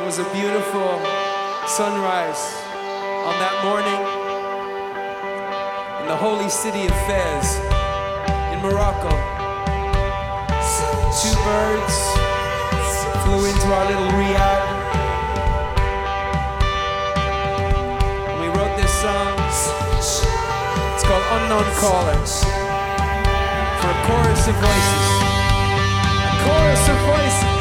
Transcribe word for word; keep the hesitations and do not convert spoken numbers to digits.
was a beautiful sunrise on that morning in the holy city of Fez in Morocco. Two birds flew into our little riad. And we wrote this song. It's called Unknown Caller. For a chorus of voices. A chorus of voices.